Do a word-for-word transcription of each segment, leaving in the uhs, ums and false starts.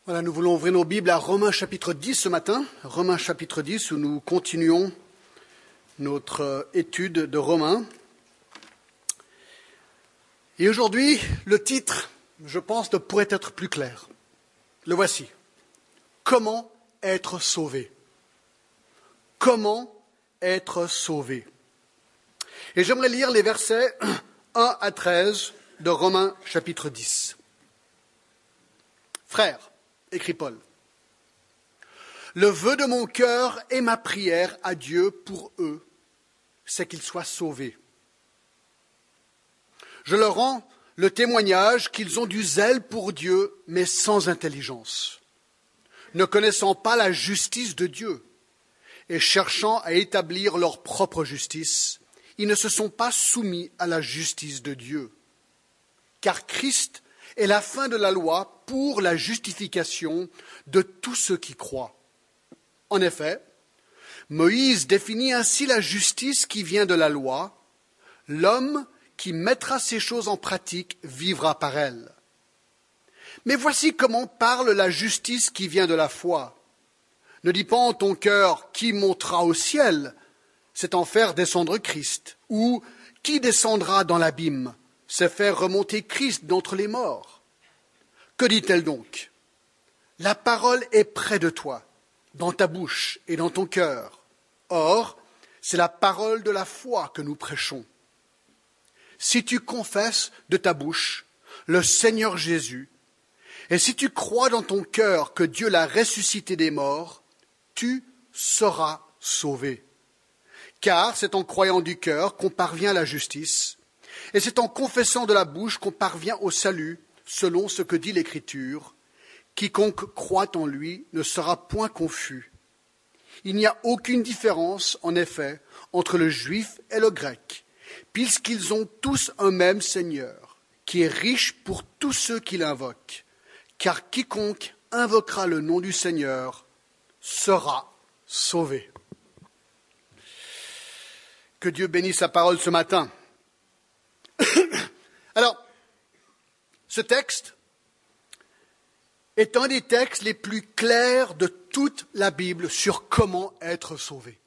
Voilà, nous voulons ouvrir nos Bibles à Romains chapitre dix ce matin. Romains chapitre dix, où nous continuons notre étude de Romains. Et aujourd'hui, le titre, je pense, ne pourrait être plus clair. Le voici. Comment être sauvé? Comment être sauvé? Et j'aimerais lire les versets un à treize de Romains chapitre dix. Frères, écrit Paul, le vœu de mon cœur et ma prière à Dieu pour eux, c'est qu'ils soient sauvés. Je leur rends le témoignage qu'ils ont du zèle pour Dieu, mais sans intelligence, ne connaissant pas la justice de Dieu et cherchant à établir leur propre justice, ils ne se sont pas soumis à la justice de Dieu. Car Christ est la fin de la loi pour la justification de tous ceux qui croient. En effet, Moïse définit ainsi la justice qui vient de la loi. L'homme qui mettra ces choses en pratique vivra par elles. Mais voici comment parle la justice qui vient de la foi. Ne dis pas en ton cœur qui montera au ciel, c'est en faire descendre Christ, ou qui descendra dans l'abîme, c'est faire remonter Christ d'entre les morts. Que dit-elle donc? La parole est près de toi, dans ta bouche et dans ton cœur. Or, c'est la parole de la foi que nous prêchons. Si tu confesses de ta bouche le Seigneur Jésus, et si tu crois dans ton cœur que Dieu l'a ressuscité des morts, tu seras sauvé. Car c'est en croyant du cœur qu'on parvient à la justice, et c'est en confessant de la bouche qu'on parvient au salut, selon ce que dit l'Écriture. Quiconque croit en lui ne sera point confus. Il n'y a aucune différence, en effet, entre le juif et le grec, puisqu'ils ont tous un même Seigneur, qui est riche pour tous ceux qui l'invoquent. Car quiconque invoquera le nom du Seigneur sera sauvé. Que Dieu bénisse sa parole ce matin. Alors, ce texte est un des textes les plus clairs de toute la Bible sur comment être sauvé.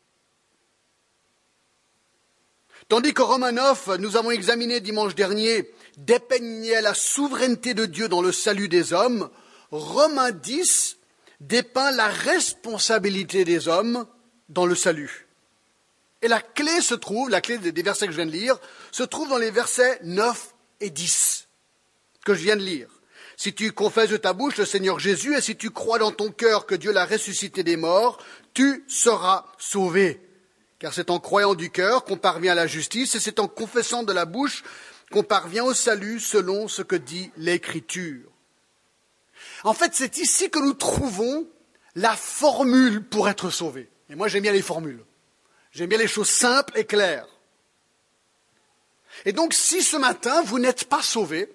Tandis que Romains neuf, nous avons examiné dimanche dernier, dépeignait la souveraineté de Dieu dans le salut des hommes, Romains dix dépeint la responsabilité des hommes dans le salut. Et la clé se trouve, la clé des versets que je viens de lire, se trouve dans les versets neuf et dix que je viens de lire. Si tu confesses de ta bouche le Seigneur Jésus et si tu crois dans ton cœur que Dieu l'a ressuscité des morts, tu seras sauvé. Car c'est en croyant du cœur qu'on parvient à la justice et c'est en confessant de la bouche qu'on parvient au salut selon ce que dit l'Écriture. En fait, c'est ici que nous trouvons la formule pour être sauvé. Et moi, j'aime bien les formules. J'aime bien les choses simples et claires. Et donc, si ce matin, vous n'êtes pas sauvé,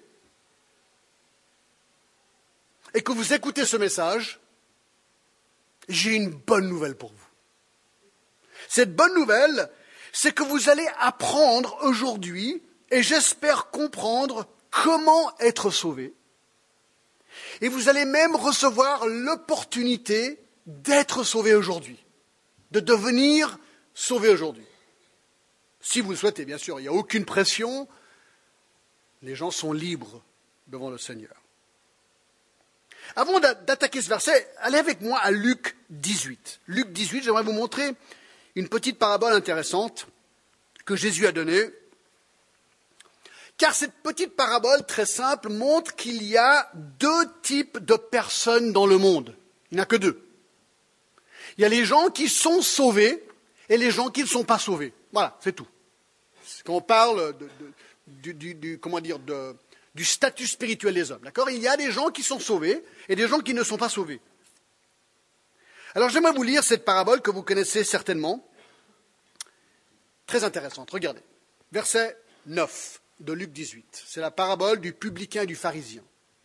et que vous écoutez ce message, j'ai une bonne nouvelle pour vous. Cette bonne nouvelle, c'est que vous allez apprendre aujourd'hui, et j'espère comprendre comment être sauvé. Et vous allez même recevoir l'opportunité d'être sauvé aujourd'hui, de devenir sauvé aujourd'hui. Si vous le souhaitez, bien sûr, il n'y a aucune pression, les gens sont libres devant le Seigneur. Avant d'attaquer ce verset, allez avec moi à Luc dix-huit. Luc dix-huit, j'aimerais vous montrer une petite parabole intéressante que Jésus a donnée. Car cette petite parabole très simple montre qu'il y a deux types de personnes dans le monde. Il n'y en a que deux. Il y a les gens qui sont sauvés et les gens qui ne sont pas sauvés. Voilà, c'est tout. Quand on parle de, de, du, du, du, comment dire, de, du statut spirituel des hommes, d'accord? Il y a des gens qui sont sauvés et des gens qui ne sont pas sauvés. Alors j'aimerais vous lire cette parabole que vous connaissez certainement. Très intéressante, regardez. Verset neuf de Luc dix-huit. C'est la parabole du publicain et du pharisien.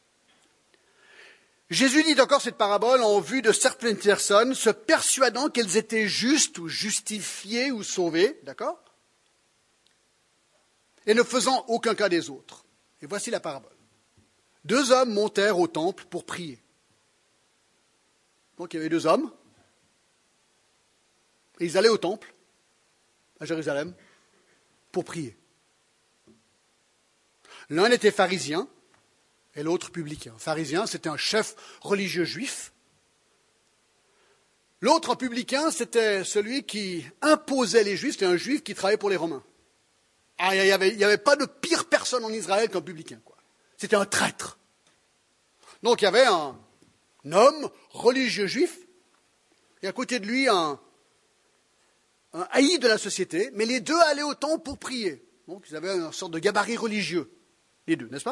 Jésus dit encore cette parabole en vue de certaines personnes se persuadant qu'elles étaient justes ou justifiées ou sauvées, d'accord? Et ne faisant aucun cas des autres. Et voici la parabole. Deux hommes montèrent au temple pour prier. Donc il y avait deux hommes, et ils allaient au temple, à Jérusalem, pour prier. L'un était pharisien, et l'autre publicain. Pharisien, c'était un chef religieux juif. L'autre, un publicain, c'était celui qui imposait les juifs, c'était un juif qui travaillait pour les Romains. Ah, il n'y avait, il y avait pas de pire personne en Israël qu'un publicain, quoi. C'était un traître. Donc il y avait un, un homme religieux juif, et à côté de lui, un, un haï de la société, mais les deux allaient au temple pour prier. Donc ils avaient une sorte de gabarit religieux, les deux, n'est-ce pas?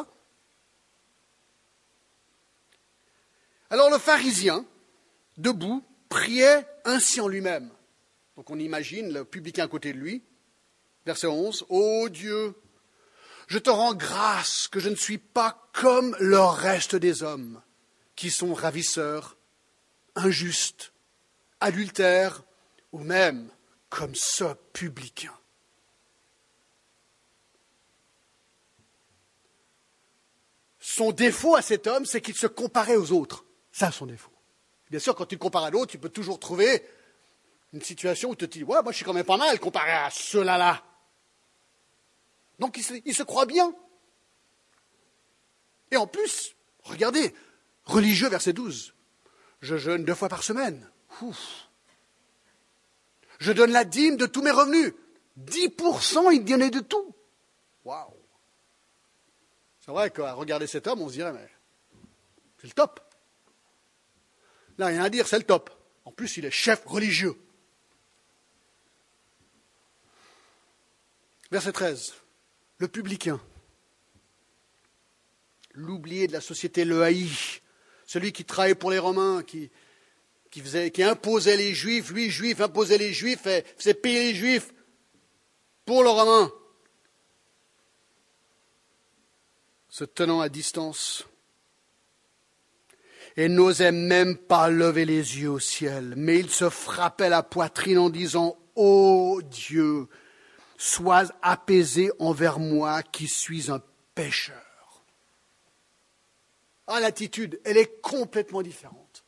Alors le pharisien, debout, priait ainsi en lui-même. Donc on imagine le publicain à côté de lui, verset onze, « Ô Dieu, je te rends grâce que je ne suis pas comme le reste des hommes, qui sont ravisseurs, injustes, adultères, ou même comme ce publicain. » Son défaut à cet homme, c'est qu'il se comparait aux autres. Ça, son défaut. Bien sûr, quand tu te compares à l'autre, tu peux toujours trouver une situation où tu te dis « Ouais, moi je suis quand même pas mal comparé à ceux-là-là. » Donc il se, il se croit bien. Et en plus, regardez, religieux, verset douze. Je jeûne deux fois par semaine. Ouf. Je donne la dîme de tous mes revenus. dix pour cent, il donnait de tout. Waouh. C'est vrai qu'à regarder cet homme, on se dirait, mais c'est le top. Là, rien à dire, c'est le top. En plus, il est chef religieux. Verset treize. Le publicain, l'oublié de la société, le haï, celui qui travaillait pour les Romains, qui, qui, faisait, qui imposait les Juifs, lui, Juif, imposait les Juifs, et faisait payer les Juifs pour les Romains, se tenant à distance, et n'osait même pas lever les yeux au ciel, mais il se frappait la poitrine en disant « Ô Dieu, sois apaisé envers moi qui suis un pécheur. » Ah, l'attitude, elle est complètement différente.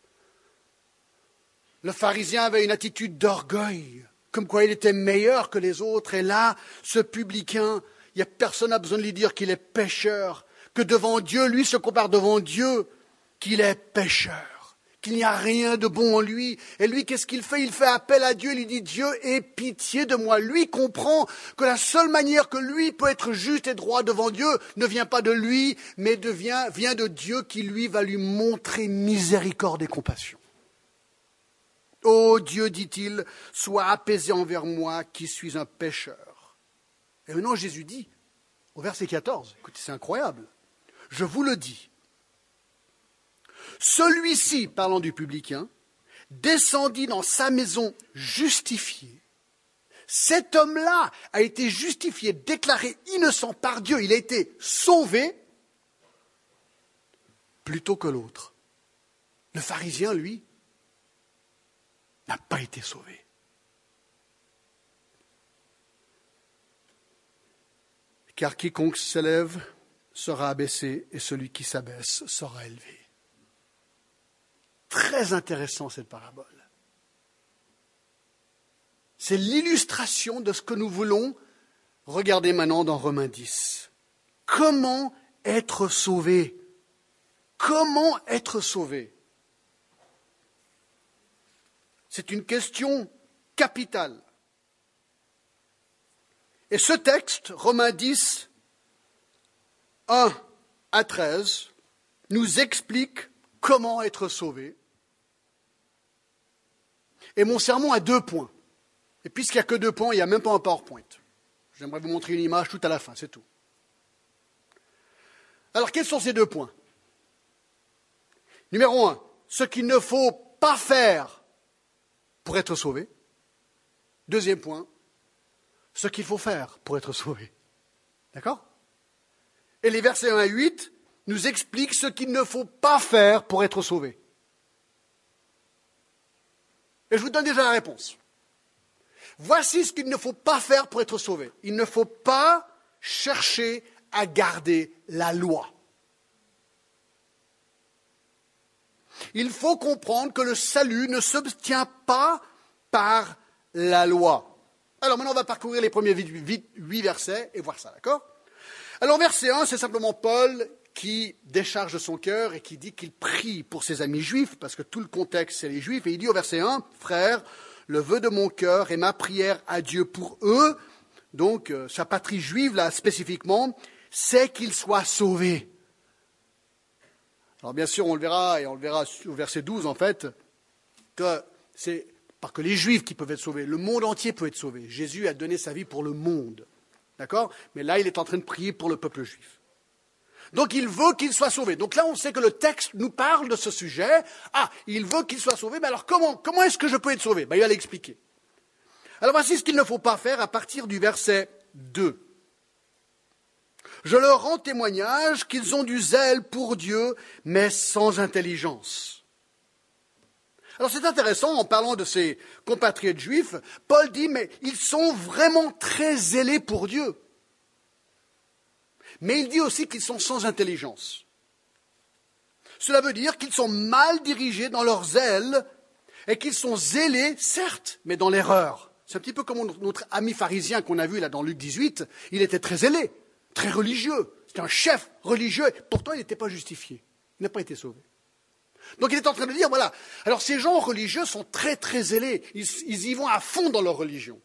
Le pharisien avait une attitude d'orgueil, comme quoi il était meilleur que les autres. Et là, ce publicain, il n'y a personne n'a besoin de lui dire qu'il est pécheur, que devant Dieu, lui se compare devant Dieu, qu'il est pécheur, qu'il n'y a rien de bon en lui. Et lui, qu'est-ce qu'il fait? Il fait appel à Dieu, il lui dit « Dieu, aie pitié de moi ». Lui comprend que la seule manière que lui peut être juste et droit devant Dieu ne vient pas de lui, mais devient, vient de Dieu qui, lui, va lui montrer miséricorde et compassion. « Ô Dieu, dit-il, sois apaisé envers moi qui suis un pécheur. » Et maintenant, Jésus dit, au verset quatorze, écoutez, c'est incroyable, « Je vous le dis, celui-ci, parlant du publicain, descendit dans sa maison justifié. Cet homme-là a été justifié, déclaré innocent par Dieu. Il a été sauvé plutôt que l'autre. Le pharisien, lui, n'a pas été sauvé. Car quiconque s'élève sera abaissé et celui qui s'abaisse sera élevé. Très intéressant cette parabole. C'est l'illustration de ce que nous voulons regarder maintenant dans Romains dix. Comment être sauvé? Comment être sauvé? C'est une question capitale. Et ce texte, Romains dix, un à treize, nous explique comment être sauvé. Et mon sermon a deux points. Et puisqu'il n'y a que deux points, il n'y a même pas un PowerPoint. J'aimerais vous montrer une image tout à la fin, c'est tout. Alors, quels sont ces deux points? Numéro un, ce qu'il ne faut pas faire pour être sauvé. Deuxième point, ce qu'il faut faire pour être sauvé. D'accord? Et les versets un à huit nous expliquent ce qu'il ne faut pas faire pour être sauvé. Et je vous donne déjà la réponse. Voici ce qu'il ne faut pas faire pour être sauvé. Il ne faut pas chercher à garder la loi. il faut comprendre que le salut ne s'obtient pas par la loi. Alors maintenant, on va parcourir les premiers huit versets et voir ça, d'accord? Alors verset un, c'est simplement Paul qui décharge son cœur et qui dit qu'il prie pour ses amis juifs, parce que tout le contexte, c'est les juifs. Et il dit au verset un, « Frères, le vœu de mon cœur et ma prière à Dieu pour eux, donc euh, sa patrie juive, là, spécifiquement, c'est qu'ils soient sauvés. » Alors bien sûr, on le verra, et on le verra au verset douze, en fait, que c'est pas que les Juifs qui peuvent être sauvés, le monde entier peut être sauvé. Jésus a donné sa vie pour le monde, d'accord? Mais là, il est en train de prier pour le peuple juif. Donc il veut qu'il soit sauvé. Donc là, on sait que le texte nous parle de ce sujet. Ah, il veut qu'il soit sauvé, mais alors comment, comment est-ce que je peux être sauvé? Ben, il va l'expliquer. Alors voici ce qu'il ne faut pas faire à partir du verset deux. Je leur rends témoignage qu'ils ont du zèle pour Dieu, mais sans intelligence. Alors c'est intéressant, en parlant de ses compatriotes juifs, Paul dit, mais ils sont vraiment très zélés pour Dieu. Mais il dit aussi qu'ils sont sans intelligence. Cela veut dire qu'ils sont mal dirigés dans leur zèle et qu'ils sont zélés, certes, mais dans l'erreur. C'est un petit peu comme notre ami pharisien qu'on a vu là dans Luc dix-huit, il était très zélé. Très religieux, c'était un chef religieux, pourtant il n'était pas justifié, il n'a pas été sauvé. Donc il est en train de dire, voilà, alors ces gens religieux sont très très zélés, ils, ils y vont à fond dans leur religion.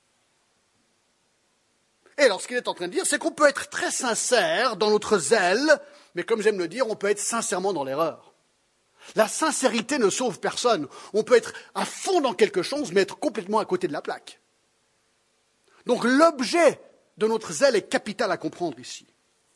Et alors ce qu'il est en train de dire, c'est qu'on peut être très sincère dans notre zèle, mais comme j'aime le dire, on peut être sincèrement dans l'erreur. La sincérité ne sauve personne, on peut être à fond dans quelque chose, mais être complètement à côté de la plaque. Donc l'objet de notre zèle est capital à comprendre ici.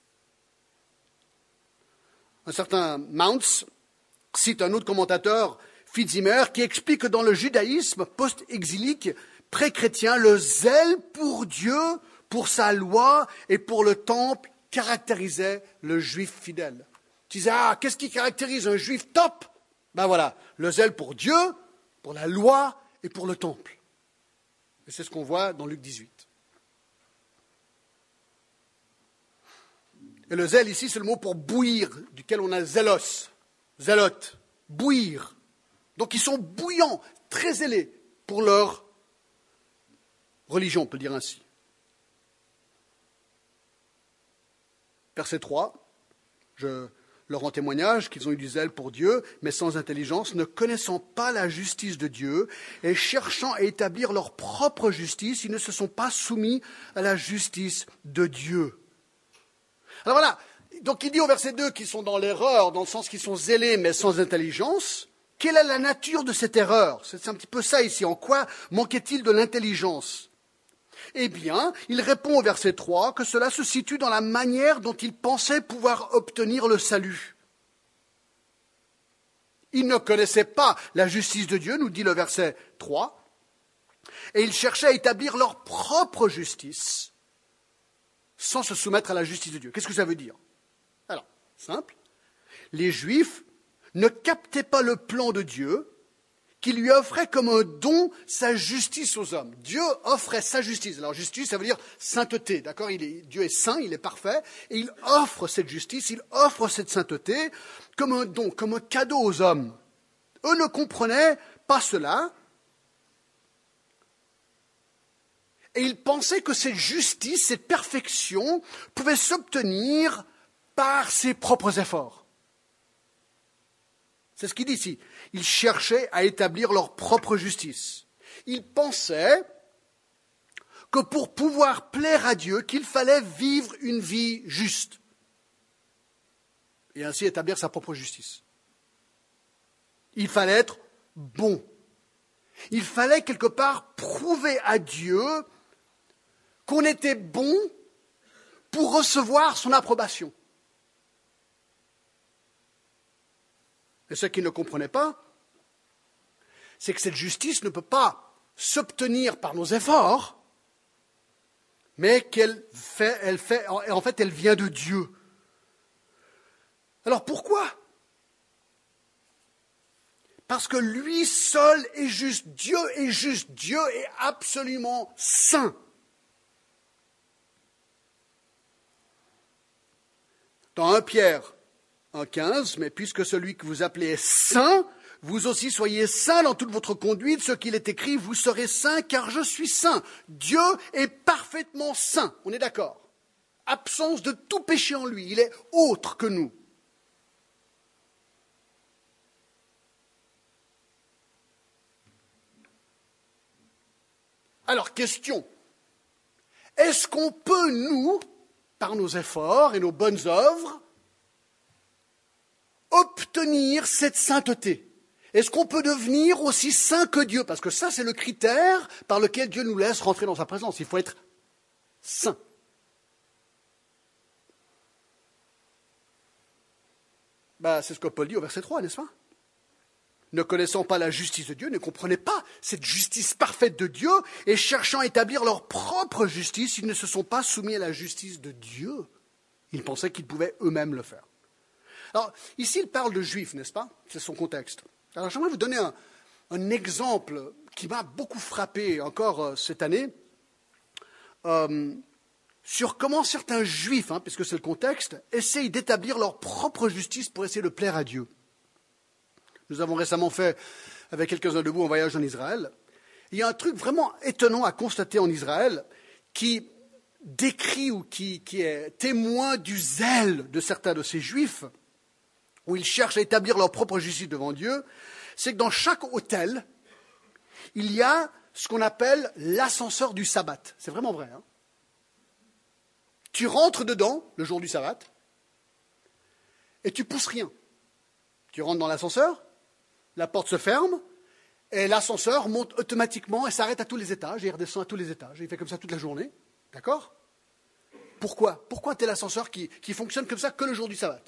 Un certain Mounce cite un autre commentateur, Fitzimer, qui explique que dans le judaïsme post-exilique pré-chrétien, le zèle pour Dieu, pour sa loi et pour le temple caractérisait le juif fidèle. Tu disais, ah, qu'est-ce qui caractérise un juif top? Ben voilà, le zèle pour Dieu, pour la loi et pour le temple. Et c'est ce qu'on voit dans Luc dix-huit. Et le zèle ici, c'est le mot pour bouillir, duquel on a zélos, zélote, bouillir. Donc ils sont bouillants, très zélés pour leur religion, on peut dire ainsi. Verset trois, je leur rends témoignage qu'ils ont eu du zèle pour Dieu, mais sans intelligence, ne connaissant pas la justice de Dieu et cherchant à établir leur propre justice, ils ne se sont pas soumis à la justice de Dieu. Alors voilà, donc il dit au verset deux qu'ils sont dans l'erreur, dans le sens qu'ils sont zélés mais sans intelligence. Quelle est la nature de cette erreur? C'est un petit peu ça ici. En quoi manquait-il de l'intelligence? Eh bien, il répond au verset trois que cela se situe dans la manière dont ils pensaient pouvoir obtenir le salut. Ils ne connaissaient pas la justice de Dieu, nous dit le verset trois, et ils cherchaient à établir leur propre justice sans se soumettre à la justice de Dieu. Qu'est-ce que ça veut dire? Alors, simple, les Juifs ne captaient pas le plan de Dieu qui lui offrait comme un don sa justice aux hommes. Dieu offrait sa justice. Alors justice, ça veut dire sainteté, d'accord? Il est, Dieu est saint, il est parfait, et il offre cette justice, il offre cette sainteté comme un don, comme un cadeau aux hommes. Eux ne comprenaient pas cela, et ils pensaient que cette justice, cette perfection, pouvait s'obtenir par ses propres efforts. C'est ce qu'il dit ici. Ils cherchaient à établir leur propre justice. Ils pensaient que pour pouvoir plaire à Dieu, qu'il fallait vivre une vie juste et ainsi établir sa propre justice. Il fallait être bon. Il fallait quelque part prouver à Dieu qu'on était bon pour recevoir son approbation. Et ce qu'ils ne comprenaient pas, c'est que cette justice ne peut pas s'obtenir par nos efforts, mais qu'elle fait, elle fait, en fait, elle vient de Dieu. Alors pourquoi? Parce que lui seul est juste. Dieu est juste. Dieu est absolument saint. Dans un Pierre un quinze, mais puisque celui que vous appelez est saint, vous aussi soyez saints dans toute votre conduite, ce qu'il est écrit, vous serez saints car je suis saint. Dieu est parfaitement saint, on est d'accord. Absence de tout péché en lui, il est autre que nous. Alors, question, est-ce qu'on peut, nous, par nos efforts et nos bonnes œuvres, obtenir cette sainteté? Est-ce qu'on peut devenir aussi saint que Dieu? Parce que ça, c'est le critère par lequel Dieu nous laisse rentrer dans sa présence. Il faut être saint. Ben, c'est ce que Paul dit au verset trois, n'est-ce pas? Ne connaissant pas la justice de Dieu, ne comprenaient pas cette justice parfaite de Dieu, et cherchant à établir leur propre justice, ils ne se sont pas soumis à la justice de Dieu. Ils pensaient qu'ils pouvaient eux-mêmes le faire. Alors, ici, il parle de juifs, n'est-ce pas? C'est son contexte. Alors, j'aimerais vous donner un, un exemple qui m'a beaucoup frappé encore euh, cette année, euh, sur comment certains juifs, hein, puisque c'est le contexte, essayent d'établir leur propre justice pour essayer de plaire à Dieu. Nous avons récemment fait, avec quelques-uns de vous, un voyage en Israël. Il y a un truc vraiment étonnant à constater en Israël qui décrit ou qui, qui est témoin du zèle de certains de ces juifs, où ils cherchent à établir leur propre justice devant Dieu, c'est que dans chaque hôtel, il y a ce qu'on appelle l'ascenseur du sabbat. C'est vraiment vrai. Hein? Tu rentres dedans, le jour du sabbat, et tu pousses rien. Tu rentres dans l'ascenseur, la porte se ferme, et l'ascenseur monte automatiquement et s'arrête à tous les étages, et il redescend à tous les étages. Et il fait comme ça toute la journée. D'accord? Pourquoi? Pourquoi tel ascenseur qui, qui fonctionne comme ça que le jour du sabbat?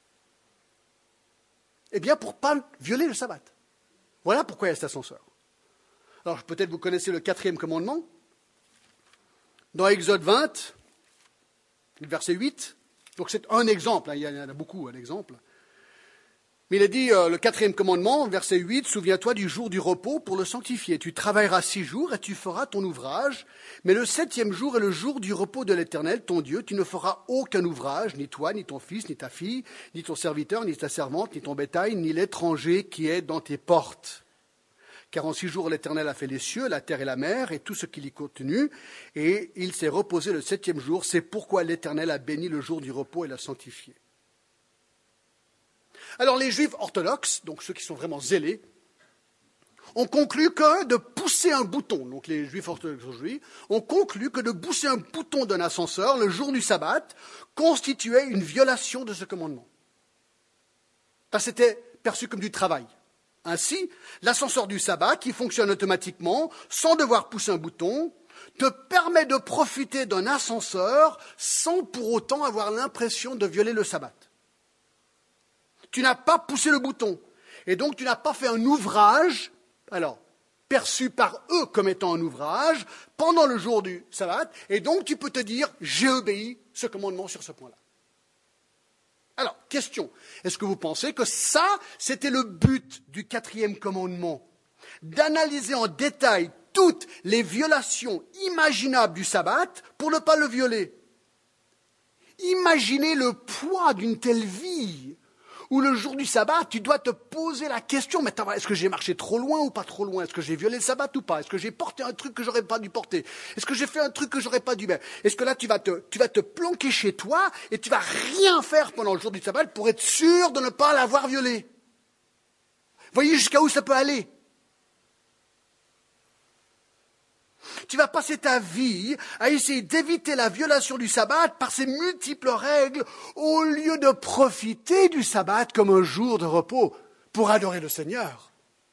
Eh bien, pour ne pas violer le sabbat. Voilà pourquoi il y a cet ascenseur. Alors, peut-être vous connaissez le quatrième commandement. Dans Exode vingt, verset huit, donc c'est un exemple, hein, il y en a beaucoup, un exemple. Mais il a dit, euh, le quatrième commandement, verset huit, « Souviens-toi du jour du repos pour le sanctifier. Tu travailleras six jours et tu feras ton ouvrage. Mais le septième jour est le jour du repos de l'Éternel, ton Dieu. Tu ne feras aucun ouvrage, ni toi, ni ton fils, ni ta fille, ni ton serviteur, ni ta servante, ni ton bétail, ni l'étranger qui est dans tes portes. Car en six jours l'Éternel a fait les cieux, la terre et la mer, et tout ce qui y contenu, et il s'est reposé le septième jour. C'est pourquoi l'Éternel a béni le jour du repos et l'a sanctifié. » Alors les juifs orthodoxes, donc ceux qui sont vraiment zélés, ont conclu que de pousser un bouton, donc les juifs orthodoxes aujourd'hui, ont conclu que de pousser un bouton d'un ascenseur le jour du sabbat constituait une violation de ce commandement. Parce que c'était perçu comme du travail. Ainsi, l'ascenseur du sabbat, qui fonctionne automatiquement, sans devoir pousser un bouton, te permet de profiter d'un ascenseur sans pour autant avoir l'impression de violer le sabbat. Tu n'as pas poussé le bouton, et donc tu n'as pas fait un ouvrage, alors perçu par eux comme étant un ouvrage, pendant le jour du sabbat, et donc tu peux te dire, j'ai obéi ce commandement sur ce point-là. Alors, question, est-ce que vous pensez que ça, c'était le but du quatrième commandement? D'analyser en détail toutes les violations imaginables du sabbat pour ne pas le violer. Imaginez le poids d'une telle vie où le jour du sabbat, tu dois te poser la question, mais est-ce que j'ai marché trop loin ou pas trop loin? Est-ce que j'ai violé le sabbat ou pas? Est-ce que j'ai porté un truc que j'aurais pas dû porter? Est-ce que j'ai fait un truc que j'aurais pas dû faire? Est-ce que là, tu vas te, tu vas te planquer chez toi et tu vas rien faire pendant le jour du sabbat pour être sûr de ne pas l'avoir violé? Voyez jusqu'à où ça peut aller? Tu vas passer ta vie à essayer d'éviter la violation du sabbat par ces multiples règles au lieu de profiter du sabbat comme un jour de repos pour adorer le Seigneur.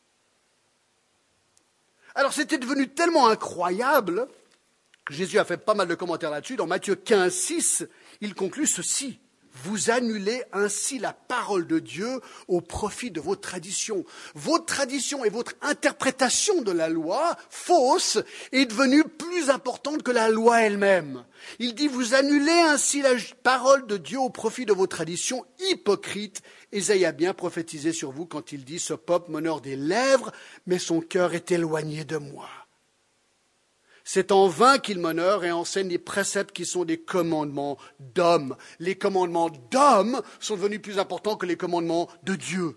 Alors c'était devenu tellement incroyable que Jésus a fait pas mal de commentaires là-dessus. Dans Matthieu quinze, six, il conclut ceci. Vous annulez ainsi la parole de Dieu au profit de vos traditions. Votre tradition et votre interprétation de la loi fausse est devenue plus importante que la loi elle-même. Il dit, vous annulez ainsi la parole de Dieu au profit de vos traditions hypocrites. Ésaïe a bien prophétisé sur vous quand il dit, ce peuple m'honore des lèvres, mais son cœur est éloigné de moi. C'est en vain qu'ils m'honorent et enseignent des préceptes qui sont des commandements d'hommes. Les commandements d'hommes sont devenus plus importants que les commandements de Dieu.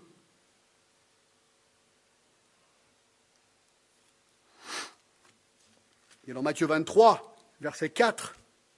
Et dans Matthieu vingt-trois, verset quatre,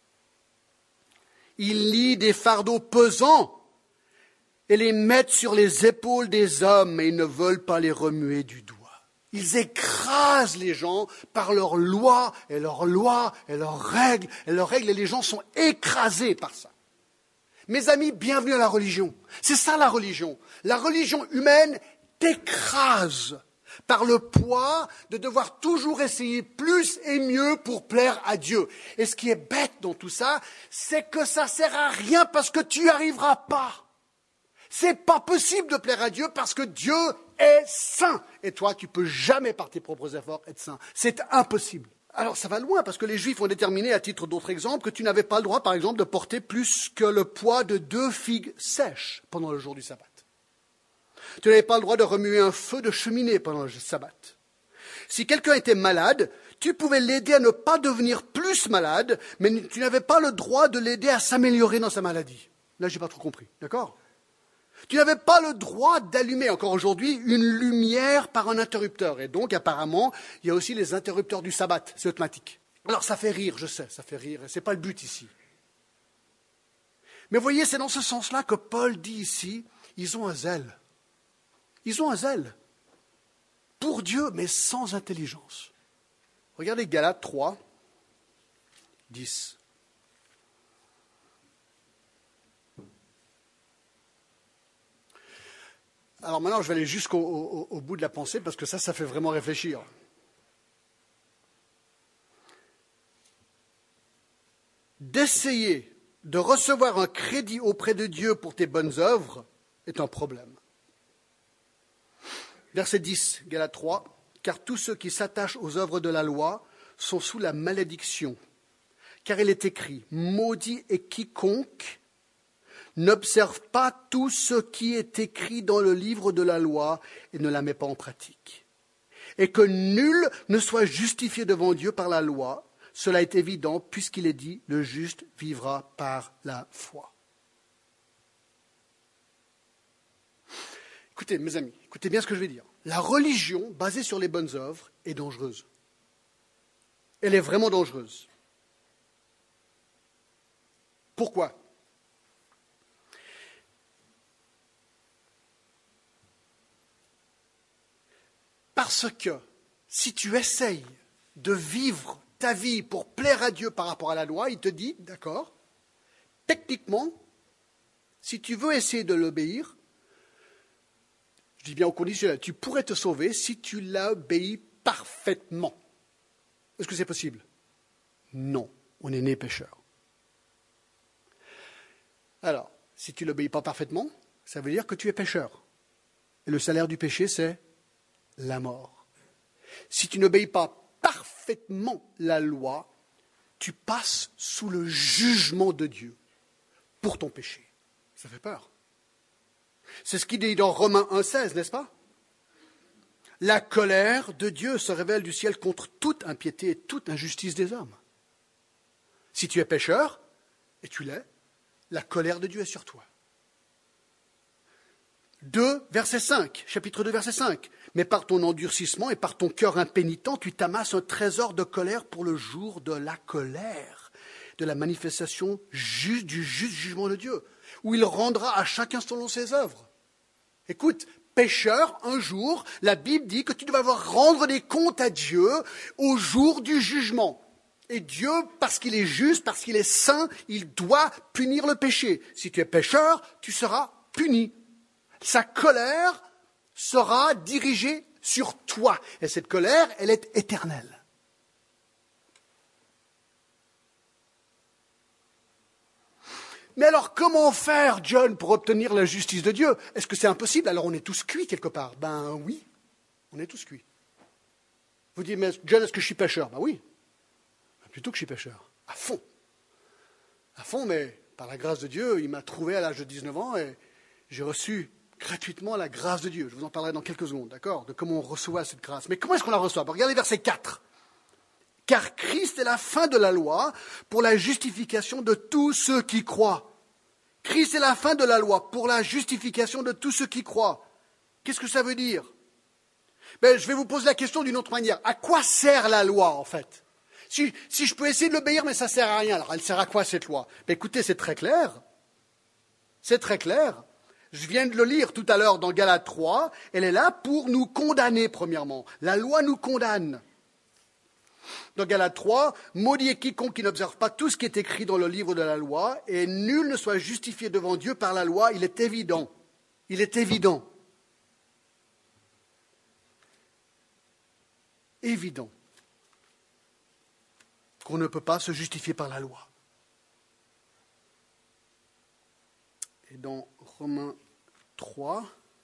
ils lient des fardeaux pesants et les mettent sur les épaules des hommes, mais ils ne veulent pas les remuer du doigt. Ils écrasent les gens par leurs lois et leurs lois et leurs règles et leurs règles, et les gens sont écrasés par ça. Mes amis, bienvenue à la religion. C'est ça la religion. La religion humaine t'écrase par le poids de devoir toujours essayer plus et mieux pour plaire à Dieu. Et ce qui est bête dans tout ça, c'est que ça sert à rien parce que tu n'y arriveras pas. C'est pas possible de plaire à Dieu parce que Dieu est saint. Et toi, tu peux jamais par tes propres efforts être saint. C'est impossible. Alors ça va loin parce que les Juifs ont déterminé, à titre d'autre exemple, que tu n'avais pas le droit, par exemple, de porter plus que le poids de deux figues sèches pendant le jour du sabbat. Tu n'avais pas le droit de remuer un feu de cheminée pendant le sabbat. Si quelqu'un était malade, tu pouvais l'aider à ne pas devenir plus malade, mais tu n'avais pas le droit de l'aider à s'améliorer dans sa maladie. Là, j'ai pas trop compris, d'accord ? Tu n'avais pas le droit d'allumer, encore aujourd'hui, une lumière par un interrupteur. Et donc, apparemment, il y a aussi les interrupteurs du sabbat, c'est automatique. Alors, ça fait rire, je sais, ça fait rire, et ce n'est pas le but ici. Mais vous voyez, c'est dans ce sens-là que Paul dit ici, ils ont un zèle. Ils ont un zèle pour Dieu, mais sans intelligence. Regardez Galates trois, dix. Alors maintenant, je vais aller jusqu'au au, au bout de la pensée, parce que ça, ça fait vraiment réfléchir. D'essayer de recevoir un crédit auprès de Dieu pour tes bonnes œuvres est un problème. Verset dix, Galates trois, « Car tous ceux qui s'attachent aux œuvres de la loi sont sous la malédiction. Car il est écrit, maudit est quiconque n'observe pas tout ce qui est écrit dans le livre de la loi et ne la met pas en pratique. Et que nul ne soit justifié devant Dieu par la loi, cela est évident puisqu'il est dit, le juste vivra par la foi. » Écoutez, mes amis, écoutez bien ce que je vais dire. La religion basée sur les bonnes œuvres est dangereuse. Elle est vraiment dangereuse. Pourquoi ? Parce que si tu essayes de vivre ta vie pour plaire à Dieu par rapport à la loi, il te dit, d'accord, techniquement, si tu veux essayer de l'obéir, je dis bien au conditionnel, tu pourrais te sauver si tu l'obéis parfaitement. Est-ce que c'est possible ? Non, on est né pécheur. Alors, si tu ne l'obéis pas parfaitement, ça veut dire que tu es pécheur. Et le salaire du péché, c'est la mort. Si tu n'obéis pas parfaitement la loi, tu passes sous le jugement de Dieu pour ton péché. Ça fait peur. C'est ce qu'il dit dans Romains un seize, n'est-ce pas ? La colère de Dieu se révèle du ciel contre toute impiété et toute injustice des hommes. Si tu es pécheur, et tu l'es, la colère de Dieu est sur toi. deux, verset cinq, chapitre deux, verset cinq. Mais par ton endurcissement et par ton cœur impénitent, tu t'amasses un trésor de colère pour le jour de la colère, de la manifestation juste, du juste jugement de Dieu, où il rendra à chacun selon ses œuvres. Écoute, pécheur, un jour, la Bible dit que tu dois rendre des comptes à Dieu au jour du jugement. Et Dieu, parce qu'il est juste, parce qu'il est saint, il doit punir le péché. Si tu es pécheur, tu seras puni. Sa colère sera dirigée sur toi. Et cette colère, elle est éternelle. Mais alors, comment faire, John, pour obtenir la justice de Dieu ? Est-ce que c'est impossible ? Alors, on est tous cuits quelque part. Ben oui, on est tous cuits. Vous dites, mais John, est-ce que je suis pécheur ? Ben oui, plutôt que je suis pécheur. À fond. À fond, mais par la grâce de Dieu, il m'a trouvé à l'âge de dix-neuf ans et j'ai reçu gratuitement la grâce de Dieu. Je vous en parlerai dans quelques secondes, d'accord ? De comment on reçoit cette grâce. Mais comment est-ce qu'on la reçoit ? Ben, regardez verset quatre. car Christ est la fin de la loi pour la justification de tous ceux qui croient. Christ est la fin de la loi pour la justification de tous ceux qui croient. Qu'est-ce que ça veut dire? Ben, je vais vous poser la question d'une autre manière. À quoi sert la loi, en fait? Si, si je peux essayer de l'obéir, mais ça ne sert à rien, alors elle sert à quoi, cette loi? Ben, écoutez, c'est très clair. C'est très clair. Je viens de le lire tout à l'heure dans Galates trois. Elle est là pour nous condamner, premièrement. La loi nous condamne. Dans Galates trois, maudit est quiconque qui n'observe pas tout ce qui est écrit dans le livre de la loi, et nul ne soit justifié devant Dieu par la loi. Il est évident. Il est évident. Évident qu'on ne peut pas se justifier par la loi. Et dans Romains trois,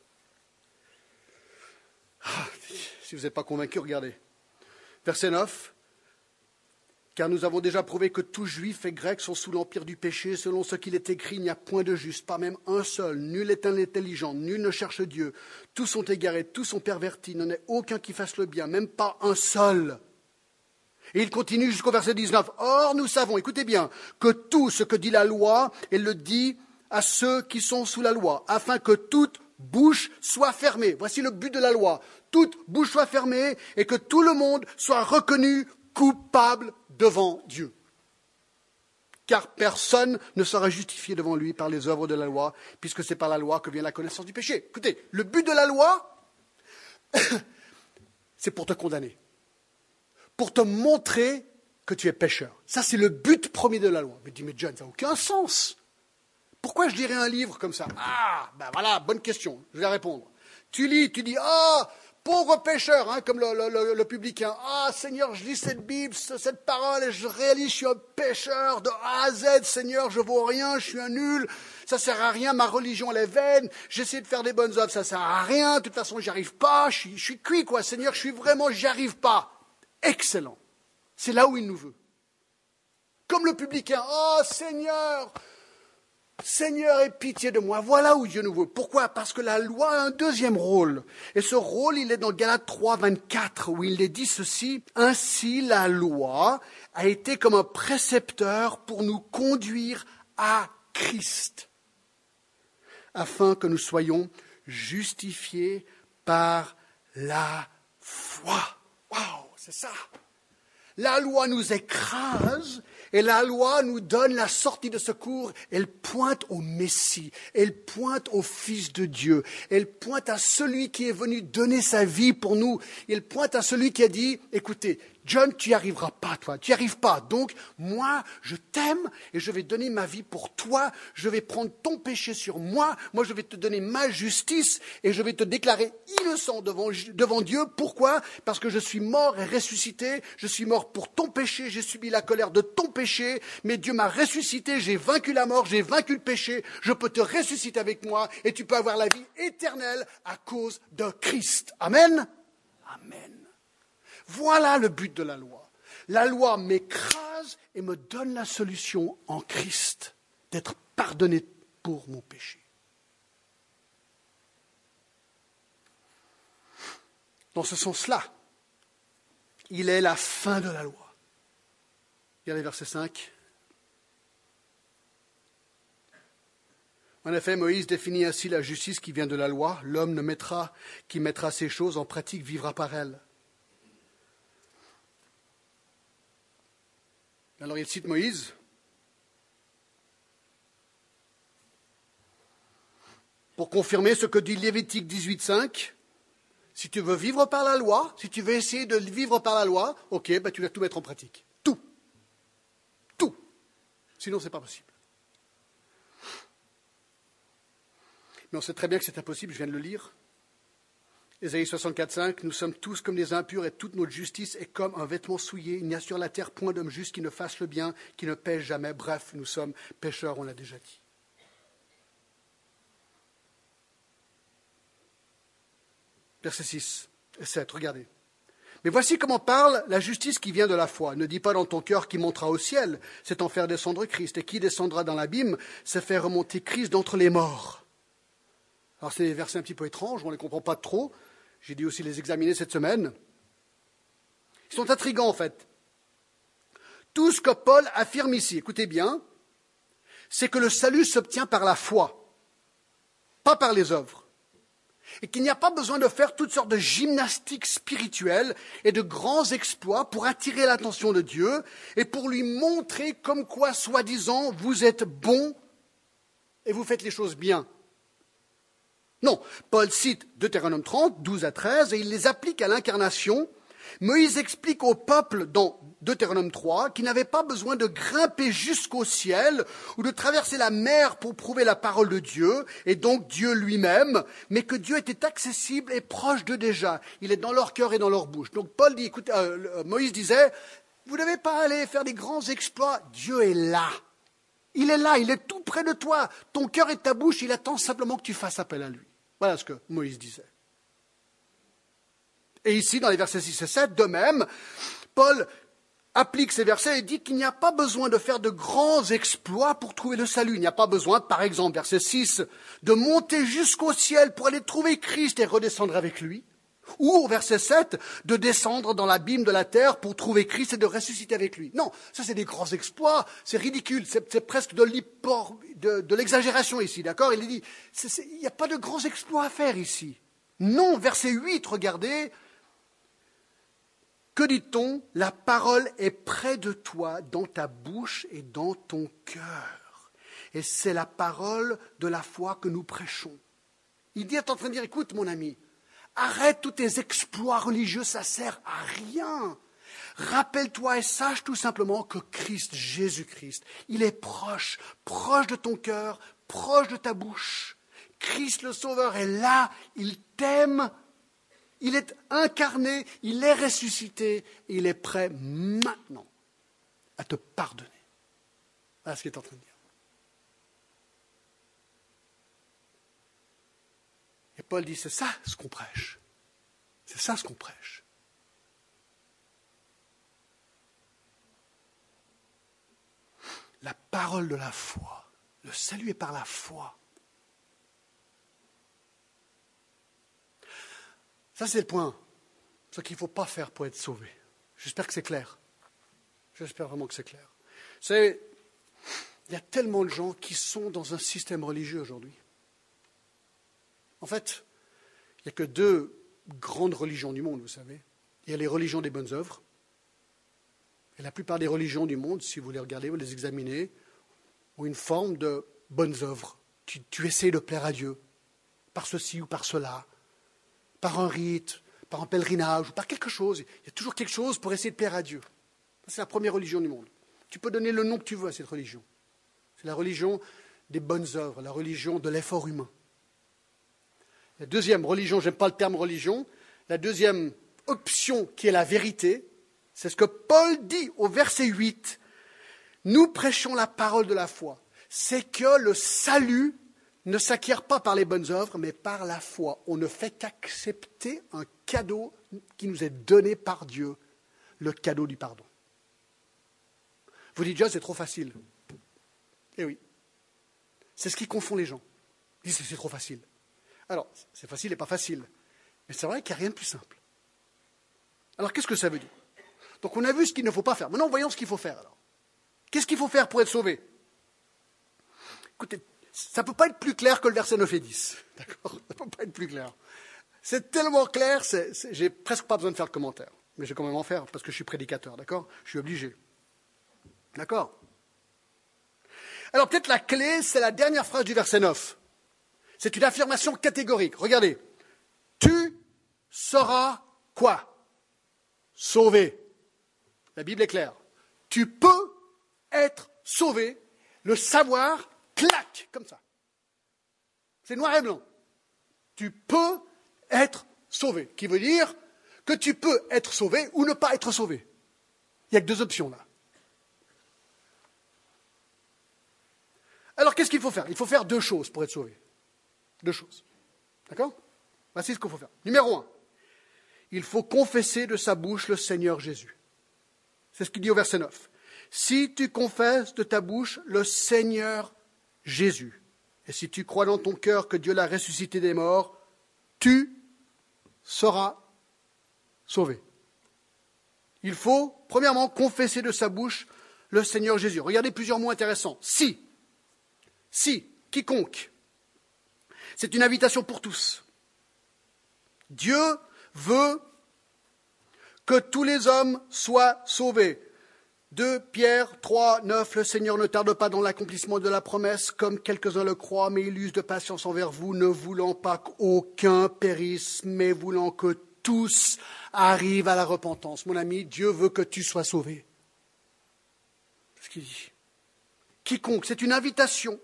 ah, si vous n'êtes pas convaincu, regardez. Verset neuf. Car nous avons déjà prouvé que tous juifs et grecs sont sous l'empire du péché. Selon ce qu'il est écrit, il n'y a point de juste, pas même un seul. Nul n'est intelligent, nul ne cherche Dieu. Tous sont égarés, tous sont pervertis. Il n'en est aucun qui fasse le bien, même pas un seul. Et il continue jusqu'au verset dix-neuf. Or, nous savons, écoutez bien, que tout ce que dit la loi, elle le dit à ceux qui sont sous la loi, afin que toute bouche soit fermée. Voici le but de la loi. Toute bouche soit fermée et que tout le monde soit reconnu coupable devant Dieu. Car personne ne sera justifié devant lui par les œuvres de la loi, puisque c'est par la loi que vient la connaissance du péché. Écoutez, le but de la loi, c'est pour te condamner, pour te montrer que tu es pécheur. Ça, c'est le but premier de la loi. Mais dis, mais John, ça n'a aucun sens. Pourquoi je lirais un livre comme ça? Ah, ben voilà, bonne question, je vais répondre. Tu lis, tu dis, ah, pauvre pécheur, hein, comme le, le, le, le publicain. Ah, Seigneur, je lis cette Bible, cette parole, et je réalise, je suis un pécheur de A à Z, Seigneur, je vaux rien, je suis un nul, ça sert à rien, ma religion, elle est vaine, j'essaie de faire des bonnes œuvres, ça sert à rien, de toute façon, j'y arrive pas, je suis, je suis cuit, quoi, Seigneur, je suis vraiment, j'y arrive pas. Excellent. C'est là où il nous veut. Comme le publicain, oh, Seigneur, Seigneur, aie pitié de moi. Voilà où Dieu nous veut. Pourquoi? Parce que la loi a un deuxième rôle. Et ce rôle, il est dans Galates trois, vingt-quatre, où il est dit ceci. Ainsi, la loi a été comme un précepteur pour nous conduire à Christ, afin que nous soyons justifiés par la foi. Waouh, c'est ça. La loi nous écrase et la loi nous donne la sortie de secours. Elle pointe au Messie, elle pointe au Fils de Dieu, elle pointe à celui qui est venu donner sa vie pour nous. Elle pointe à celui qui a dit, écoutez, John, tu n'y arriveras pas, toi, tu n'y arrives pas. Donc, moi, je t'aime et je vais donner ma vie pour toi. Je vais prendre ton péché sur moi. Moi, je vais te donner ma justice et je vais te déclarer innocent devant, devant Dieu. Pourquoi? Parce que je suis mort et ressuscité. Je suis mort pour ton péché. J'ai subi la colère de ton péché. Mais Dieu m'a ressuscité. J'ai vaincu la mort. J'ai vaincu le péché. Je peux te ressusciter avec moi et tu peux avoir la vie éternelle à cause de Christ. Amen. Amen. Voilà le but de la loi. La loi m'écrase et me donne la solution en Christ, d'être pardonné pour mon péché. Dans ce sens-là, il est la fin de la loi. Regardez verset cinq. En effet, Moïse définit ainsi la justice qui vient de la loi. L'homme ne mettra, qui mettra ces choses en pratique vivra par elles. Alors il cite Moïse. Pour confirmer ce que dit Lévitique dix-huit, cinq. Si tu veux vivre par la loi, si tu veux essayer de vivre par la loi, ok, ben tu dois tout mettre en pratique. Tout. Tout. Sinon, ce n'est pas possible. Mais on sait très bien que c'est impossible, je viens de le lire. Ésaïe soixante-quatre, cinq, nous sommes tous comme des impurs et toute notre justice est comme un vêtement souillé. Il n'y a sur la terre point d'homme juste qui ne fasse le bien, qui ne pêche jamais. Bref, nous sommes pécheurs, on l'a déjà dit. Versets six et sept, regardez. Mais voici comment parle la justice qui vient de la foi. Ne dis pas dans ton cœur qui montera au ciel, c'est en faire descendre Christ. Et qui descendra dans l'abîme, c'est faire remonter Christ d'entre les morts. Alors c'est des versets un petit peu étranges, on ne les comprend pas trop. J'ai dû aussi les examiner cette semaine. Ils sont intrigants en fait. Tout ce que Paul affirme ici, écoutez bien, c'est que le salut s'obtient par la foi, pas par les œuvres. Et qu'il n'y a pas besoin de faire toutes sortes de gymnastiques spirituelles et de grands exploits pour attirer l'attention de Dieu et pour lui montrer comme quoi, soi-disant, vous êtes bon et vous faites les choses bien. Non, Paul cite Deutéronome trente, douze à treize, et il les applique à l'incarnation. Moïse explique au peuple dans Deutéronome trois qu'il n'avait pas besoin de grimper jusqu'au ciel ou de traverser la mer pour prouver la parole de Dieu, et donc Dieu lui-même, mais que Dieu était accessible et proche d'eux déjà. Il est dans leur cœur et dans leur bouche. Donc Paul dit, écoute, euh, Moïse disait, vous n'avez pas à aller faire des grands exploits, Dieu est là. Il est là, il est tout près de toi. Ton cœur et ta bouche, il attend simplement que tu fasses appel à lui. Voilà ce que Moïse disait. Et ici, dans les versets six et sept, de même, Paul applique ces versets et dit qu'il n'y a pas besoin de faire de grands exploits pour trouver le salut. Il n'y a pas besoin, par exemple, verset six, de monter jusqu'au ciel pour aller trouver Christ et redescendre avec lui. Ou au verset sept, de descendre dans l'abîme de la terre pour trouver Christ et de ressusciter avec lui. Non, ça c'est des grands exploits, c'est ridicule, c'est, c'est presque de, de, de l'exagération ici, d'accord? Il dit, c'est, c'est, il n'y a pas de grands exploits à faire ici. Non, verset huit, regardez, que dit-on? La parole est près de toi, dans ta bouche et dans ton cœur. Et c'est la parole de la foi que nous prêchons. Il dit, est en train de dire, écoute mon ami, arrête tous tes exploits religieux, ça sert à rien. Rappelle-toi et sache tout simplement que Christ, Jésus-Christ, il est proche, proche de ton cœur, proche de ta bouche. Christ le Sauveur est là, il t'aime, il est incarné, il est ressuscité, et il est prêt maintenant à te pardonner. Voilà ce qu'il est en train de dire. Et Paul dit, c'est ça ce qu'on prêche. C'est ça ce qu'on prêche. La parole de la foi. Le salut est par la foi. Ça, c'est le point. Ce qu'il ne faut pas faire pour être sauvé. J'espère que c'est clair. J'espère vraiment que c'est clair. Vous savez, il y a tellement de gens qui sont dans un système religieux aujourd'hui. En fait, il n'y a que deux grandes religions du monde, vous savez. Il y a les religions des bonnes œuvres. Et la plupart des religions du monde, si vous les regardez, vous les examinez, ont une forme de bonnes œuvres. Tu, tu essaies de plaire à Dieu, par ceci ou par cela, par un rite, par un pèlerinage, ou par quelque chose. Il y a toujours quelque chose pour essayer de plaire à Dieu. C'est la première religion du monde. Tu peux donner le nom que tu veux à cette religion. C'est la religion des bonnes œuvres, la religion de l'effort humain. La deuxième religion, je n'aime pas le terme religion, la deuxième option qui est la vérité, c'est ce que Paul dit au verset huit. Nous prêchons la parole de la foi. C'est que le salut ne s'acquiert pas par les bonnes œuvres, mais par la foi. On ne fait qu'accepter un cadeau qui nous est donné par Dieu, le cadeau du pardon. Vous dites déjà, c'est trop facile. Eh oui. C'est ce qui confond les gens. Ils disent, c'est trop facile. Alors, c'est facile et pas facile. Mais c'est vrai qu'il n'y a rien de plus simple. Alors, qu'est-ce que ça veut dire? Donc, on a vu ce qu'il ne faut pas faire. Maintenant, voyons ce qu'il faut faire. Alors, qu'est-ce qu'il faut faire pour être sauvé? Écoutez, ça ne peut pas être plus clair que le verset neuf et dix. D'accord? Ça ne peut pas être plus clair. C'est tellement clair, c'est, c'est, j'ai presque pas besoin de faire de commentaire. Mais je vais quand même en faire, parce que je suis prédicateur, d'accord? Je suis obligé. D'accord? Alors, peut-être la clé, c'est la dernière phrase du verset neuf. C'est une affirmation catégorique. Regardez. Tu seras quoi? Sauvé. La Bible est claire. Tu peux être sauvé. Le savoir, clac, comme ça. C'est noir et blanc. Tu peux être sauvé. Qui veut dire que tu peux être sauvé ou ne pas être sauvé. Il n'y a que deux options là. Alors qu'est-ce qu'il faut faire? Il faut faire deux choses pour être sauvé. Deux choses. D'accord? Voici ce qu'il faut faire. Numéro un. Il faut confesser de sa bouche le Seigneur Jésus. C'est ce qu'il dit au verset neuf. Si tu confesses de ta bouche le Seigneur Jésus, et si tu crois dans ton cœur que Dieu l'a ressuscité des morts, tu seras sauvé. Il faut, premièrement, confesser de sa bouche le Seigneur Jésus. Regardez plusieurs mots intéressants. Si, si, quiconque. C'est une invitation pour tous. Dieu veut que tous les hommes soient sauvés. deux Pierre trois, neuf, le Seigneur ne tarde pas dans l'accomplissement de la promesse, comme quelques-uns le croient, mais il use de patience envers vous, ne voulant pas qu'aucun périsse, mais voulant que tous arrivent à la repentance. Mon ami, Dieu veut que tu sois sauvé. C'est ce qu'il dit. Quiconque, c'est une invitation.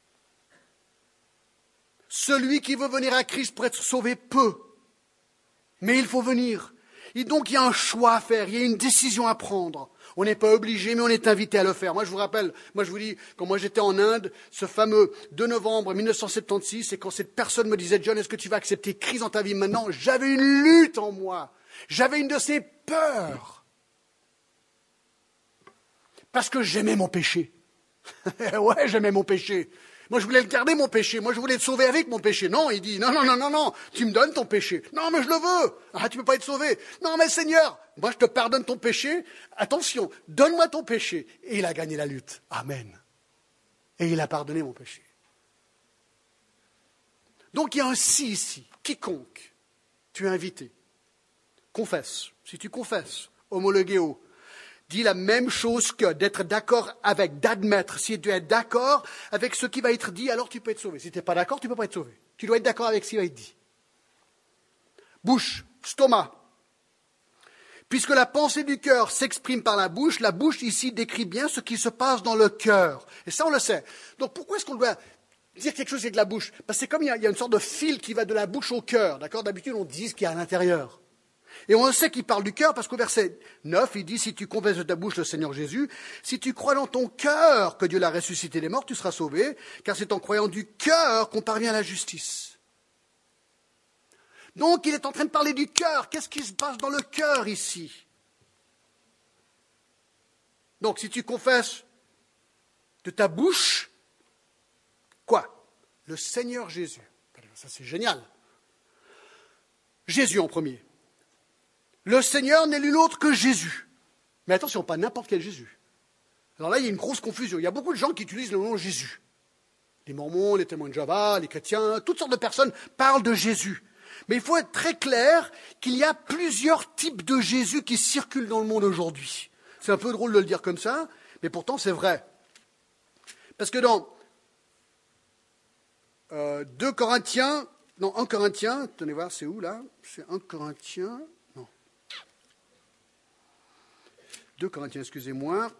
Celui qui veut venir à Christ pour être sauvé peut, mais il faut venir. Et donc il y a un choix à faire, il y a une décision à prendre. On n'est pas obligé, mais on est invité à le faire. Moi, je vous rappelle, moi, je vous dis, quand moi j'étais en Inde, ce fameux deux novembre mille neuf cent soixante-seize, et quand cette personne me disait, John, est-ce que tu vas accepter Christ dans ta vie maintenant? J'avais une lutte en moi. J'avais une de ces peurs. Parce que j'aimais mon péché. Ouais, j'aimais mon péché. Moi, je voulais le garder, mon péché. Moi, je voulais te sauver avec mon péché. Non, il dit, non, non, non, non, non, tu me donnes ton péché. Non, mais je le veux. Ah, tu ne peux pas être sauvé. Non, mais Seigneur, moi, je te pardonne ton péché. Attention, donne-moi ton péché. Et il a gagné la lutte. Amen. Et il a pardonné mon péché. Donc, il y a un si ici. Quiconque, tu es invité. Confesse. Si tu confesses, homologuéo, dit la même chose que d'être d'accord avec, d'admettre. Si tu es d'accord avec ce qui va être dit, alors tu peux être sauvé. Si tu n'es pas d'accord, tu ne peux pas être sauvé. Tu dois être d'accord avec ce qui va être dit. Bouche, stomac. Puisque la pensée du cœur s'exprime par la bouche, la bouche ici décrit bien ce qui se passe dans le cœur. Et ça, on le sait. Donc pourquoi est-ce qu'on doit dire quelque chose avec la bouche? Parce que c'est comme il y, a, il y a une sorte de fil qui va de la bouche au cœur. D'accord? D'habitude, on dit ce qu'il y a à l'intérieur. Et on sait qu'il parle du cœur parce qu'au verset neuf, il dit, si tu confesses de ta bouche le Seigneur Jésus, si tu crois dans ton cœur que Dieu l'a ressuscité des morts, tu seras sauvé, car c'est en croyant du cœur qu'on parvient à la justice. Donc il est en train de parler du cœur. Qu'est-ce qui se passe dans le cœur ici? Donc si tu confesses de ta bouche, quoi? Le Seigneur Jésus. Ça c'est génial. Jésus en premier. Le Seigneur n'est nul autre que Jésus. Mais attention, pas n'importe quel Jésus. Alors là, il y a une grosse confusion. Il y a beaucoup de gens qui utilisent le nom Jésus. Les Mormons, les témoins de Jéhovah, les chrétiens, toutes sortes de personnes parlent de Jésus. Mais il faut être très clair qu'il y a plusieurs types de Jésus qui circulent dans le monde aujourd'hui. C'est un peu drôle de le dire comme ça, mais pourtant c'est vrai. Parce que dans euh, deux Corinthiens, non, un Corinthiens, tenez voir, c'est où là? C'est un Corinthiens... deux Corinthiens, excusez-moi.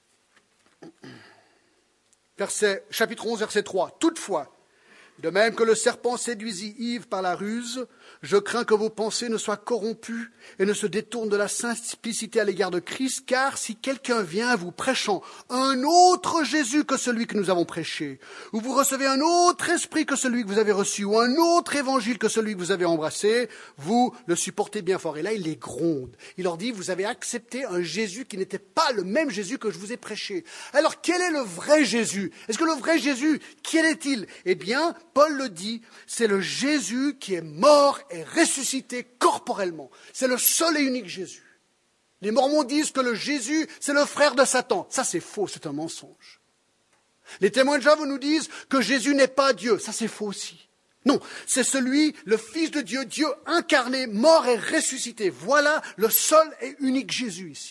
Verset, chapitre onze, verset trois. Toutefois, de même que le serpent séduisit Yves par la ruse, je crains que vos pensées ne soient corrompues et ne se détournent de la simplicité à l'égard de Christ, car si quelqu'un vient vous prêchant un autre Jésus que celui que nous avons prêché, ou vous recevez un autre esprit que celui que vous avez reçu, ou un autre évangile que celui que vous avez embrassé, vous le supportez bien fort. Et là, il les gronde. Il leur dit, vous avez accepté un Jésus qui n'était pas le même Jésus que je vous ai prêché. Alors, quel est le vrai Jésus? Est-ce que le vrai Jésus, quel est-il? Eh bien, Paul le dit, c'est le Jésus qui est mort et ressuscité corporellement. C'est le seul et unique Jésus. Les Mormons disent que le Jésus, c'est le frère de Satan. Ça, c'est faux, c'est un mensonge. Les témoins de Jéhovah nous disent que Jésus n'est pas Dieu. Ça, c'est faux aussi. Non, c'est celui, le Fils de Dieu, Dieu incarné, mort et ressuscité. Voilà le seul et unique Jésus ici.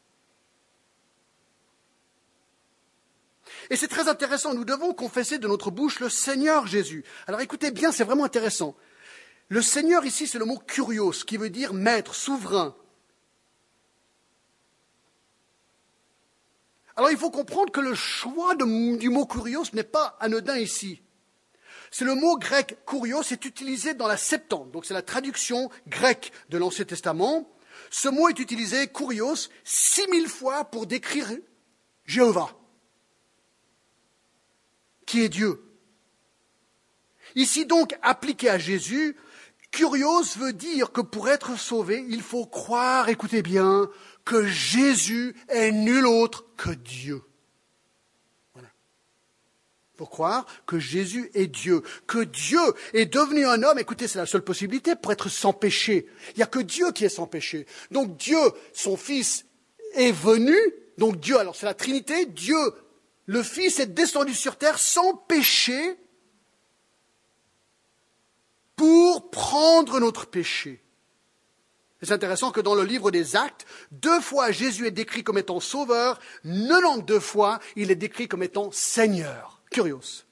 Et c'est très intéressant, nous devons confesser de notre bouche le Seigneur Jésus. Alors écoutez bien, c'est vraiment intéressant. Le Seigneur ici, c'est le mot kurios, qui veut dire maître, souverain. Alors il faut comprendre que le choix de, du mot kurios n'est pas anodin ici. C'est le mot grec kurios, est utilisé dans la Septante, donc c'est la traduction grecque de l'Ancien Testament. Ce mot est utilisé, kurios, six mille fois pour décrire Jéhovah, qui est Dieu. Ici donc, appliqué à Jésus, kurios veut dire que pour être sauvé, il faut croire, écoutez bien, que Jésus est nul autre que Dieu. Voilà. Il faut croire que Jésus est Dieu, que Dieu est devenu un homme. Écoutez, c'est la seule possibilité pour être sans péché. Il n'y a que Dieu qui est sans péché. Donc Dieu, son Fils, est venu donc Dieu, alors c'est la Trinité, Dieu, le Fils est descendu sur terre sans péché pour prendre notre péché. Et c'est intéressant que dans le livre des Actes, deux fois Jésus est décrit comme étant sauveur, quatre-vingt-douze fois il est décrit comme étant Seigneur. Curios.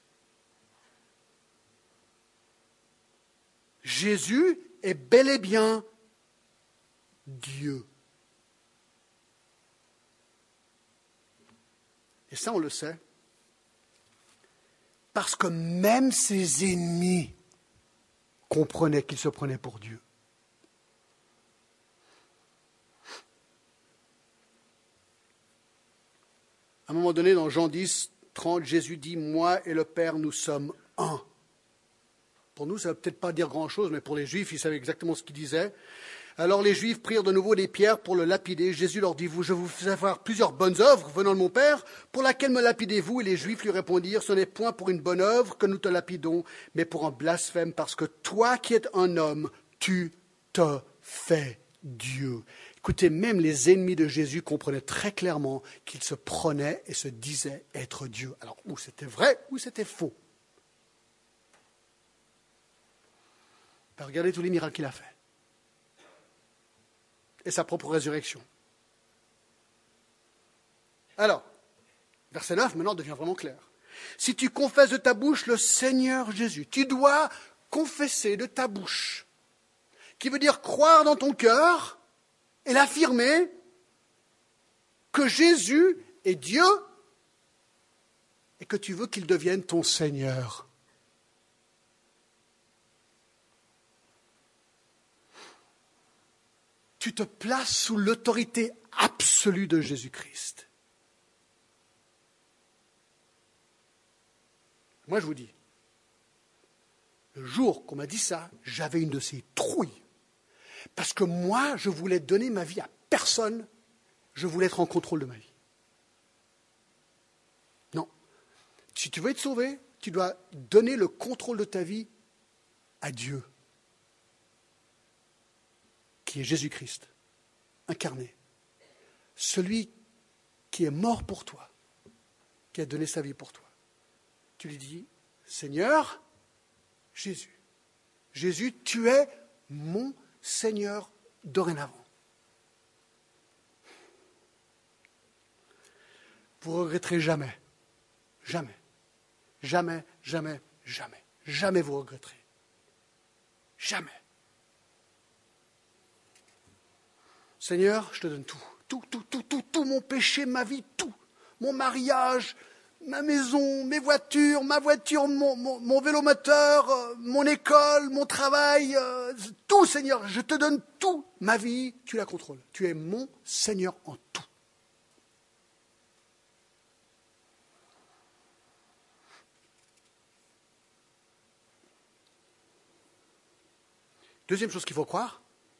Jésus est bel et bien Dieu. Et ça, on le sait. Parce que même ses ennemis comprenaient qu'il se prenait pour Dieu. À un moment donné, dans Jean dix, trente, Jésus dit « Moi et le Père, nous sommes un ». Pour nous, ça ne va peut-être pas dire grand-chose, mais pour les Juifs, ils savaient exactement ce qu'il disait. Alors les Juifs prirent de nouveau des pierres pour le lapider. Jésus leur dit, je vous fais voir plusieurs bonnes œuvres venant de mon Père, pour laquelle me lapidez-vous? Et les Juifs lui répondirent, ce n'est point pour une bonne œuvre que nous te lapidons, mais pour un blasphème, parce que toi qui es un homme, tu te fais Dieu. Écoutez, même les ennemis de Jésus comprenaient très clairement qu'il se prenait et se disait être Dieu. Alors, ou c'était vrai, ou c'était faux. Ben, regardez tous les miracles qu'il a fait. Et sa propre résurrection. Alors, verset neuf, maintenant, devient vraiment clair. Si tu confesses de ta bouche le Seigneur Jésus, tu dois confesser de ta bouche, qui veut dire croire dans ton cœur et l'affirmer que Jésus est Dieu et que tu veux qu'il devienne ton Seigneur. Tu te places sous l'autorité absolue de Jésus-Christ. Moi, je vous dis, le jour qu'on m'a dit ça, j'avais une de ces trouilles. Parce que moi, je voulais donner ma vie à personne. Je voulais être en contrôle de ma vie. Non. Si tu veux être sauvé, tu dois donner le contrôle de ta vie à Dieu, qui est Jésus-Christ, incarné. Celui qui est mort pour toi, qui a donné sa vie pour toi. Tu lui dis, Seigneur, Jésus, Jésus, tu es mon Seigneur dorénavant. Vous ne regretterez jamais, jamais, jamais, jamais, jamais, jamais vous regretterez. Jamais. Seigneur, je te donne tout, tout, tout, tout, tout, tout, mon péché, ma vie, tout, mon mariage, ma maison, mes voitures, ma voiture, mon, mon, mon vélomoteur, euh, mon école, mon travail, euh, tout, Seigneur, je te donne tout, ma vie, tu la contrôles. Tu es mon Seigneur en tout. Deuxième chose qu'il faut croire,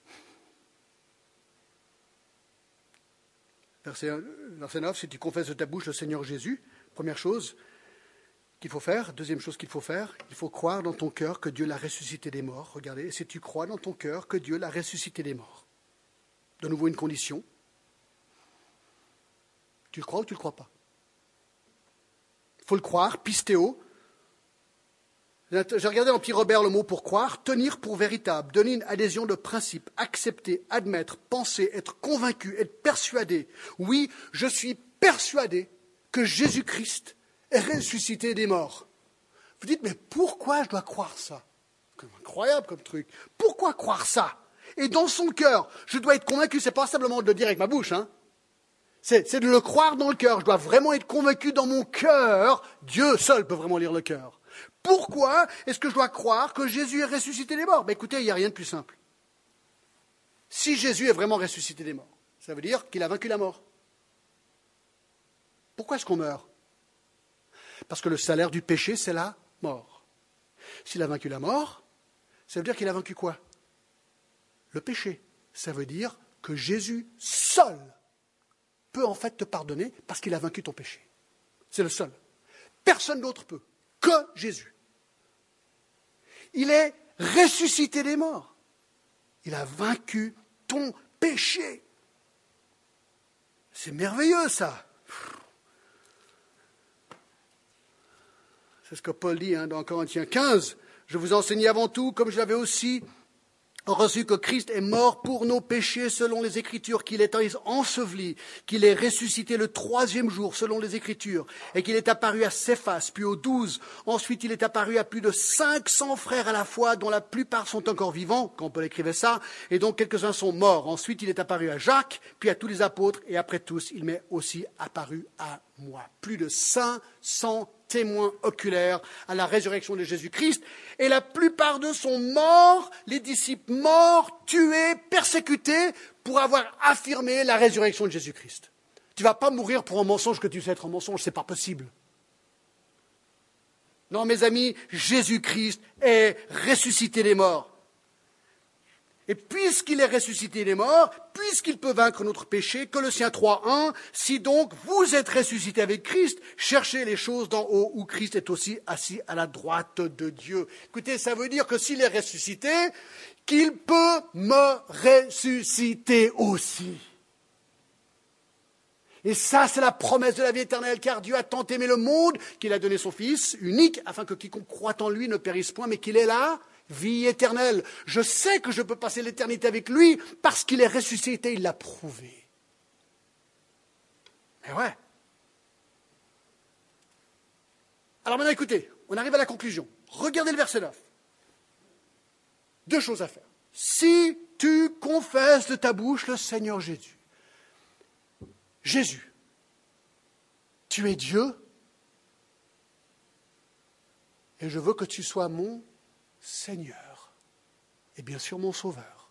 verset, verset neuf, si tu confesses de ta bouche le Seigneur Jésus, première chose qu'il faut faire. Deuxième chose qu'il faut faire, il faut croire dans ton cœur que Dieu l'a ressuscité des morts. Regardez, si tu crois dans ton cœur que Dieu l'a ressuscité des morts. De nouveau une condition. Tu le crois ou tu ne le crois pas? Il faut le croire, pistéo. J'ai regardé en Pierre Robert le mot pour croire, tenir pour véritable, donner une adhésion de principe, accepter, admettre, penser, être convaincu, être persuadé. Oui, je suis persuadé que Jésus-Christ est ressuscité des morts. Vous dites, mais pourquoi je dois croire ça? C'est incroyable comme truc. Pourquoi croire ça? Et dans son cœur, je dois être convaincu, c'est pas simplement de le dire avec ma bouche, hein. C'est, c'est de le croire dans le cœur. Je dois vraiment être convaincu dans mon cœur. Dieu seul peut vraiment lire le cœur. Pourquoi est-ce que je dois croire que Jésus est ressuscité des morts? Ben écoutez, il n'y a rien de plus simple. Si Jésus est vraiment ressuscité des morts, ça veut dire qu'il a vaincu la mort. Pourquoi est-ce qu'on meurt? Parce que le salaire du péché, c'est la mort. S'il a vaincu la mort, ça veut dire qu'il a vaincu quoi? Le péché. Ça veut dire que Jésus seul peut en fait te pardonner parce qu'il a vaincu ton péché. C'est le seul. Personne d'autre peut, que Jésus. Il est ressuscité des morts. Il a vaincu ton péché. C'est merveilleux, ça. C'est ce que Paul dit hein, dans Corinthiens quinze. Je vous enseigne avant tout, comme je l'avais aussi reçu, que Christ est mort pour nos péchés selon les Écritures, qu'il est enseveli, qu'il est ressuscité le troisième jour selon les Écritures, et qu'il est apparu à Céphas, puis aux douze. Ensuite, il est apparu à plus de cinq cents frères à la fois, dont la plupart sont encore vivants, quand Paul écrivait ça, et dont quelques-uns sont morts. Ensuite, il est apparu à Jacques, puis à tous les apôtres, et après tous, il m'est aussi apparu à moi. Plus de cinq cents témoins oculaires à la résurrection de Jésus-Christ, et la plupart d'eux sont morts, les disciples morts, tués, persécutés, pour avoir affirmé la résurrection de Jésus-Christ. Tu ne vas pas mourir pour un mensonge que tu sais être un mensonge, ce n'est pas possible. Non, mes amis, Jésus-Christ est ressuscité des morts. Et puisqu'il est ressuscité des morts, puisqu'il peut vaincre notre péché, Colossiens trois, un, si donc vous êtes ressuscités avec Christ, cherchez les choses d'en haut où Christ est aussi assis à la droite de Dieu. Écoutez, ça veut dire que s'il est ressuscité, qu'il peut me ressusciter aussi. Et ça, c'est la promesse de la vie éternelle, car Dieu a tant aimé le monde qu'il a donné son Fils unique, afin que quiconque croit en lui ne périsse point, mais qu'il ait la vie éternelle. Je sais que je peux passer l'éternité avec lui, parce qu'il est ressuscité, il l'a prouvé. Mais ouais. Alors maintenant, écoutez, on arrive à la conclusion. Regardez le verset neuf. Deux choses à faire. Si tu confesses de ta bouche le Seigneur Jésus, Jésus, tu es Dieu, et je veux que tu sois mon Seigneur, et bien sûr mon Sauveur.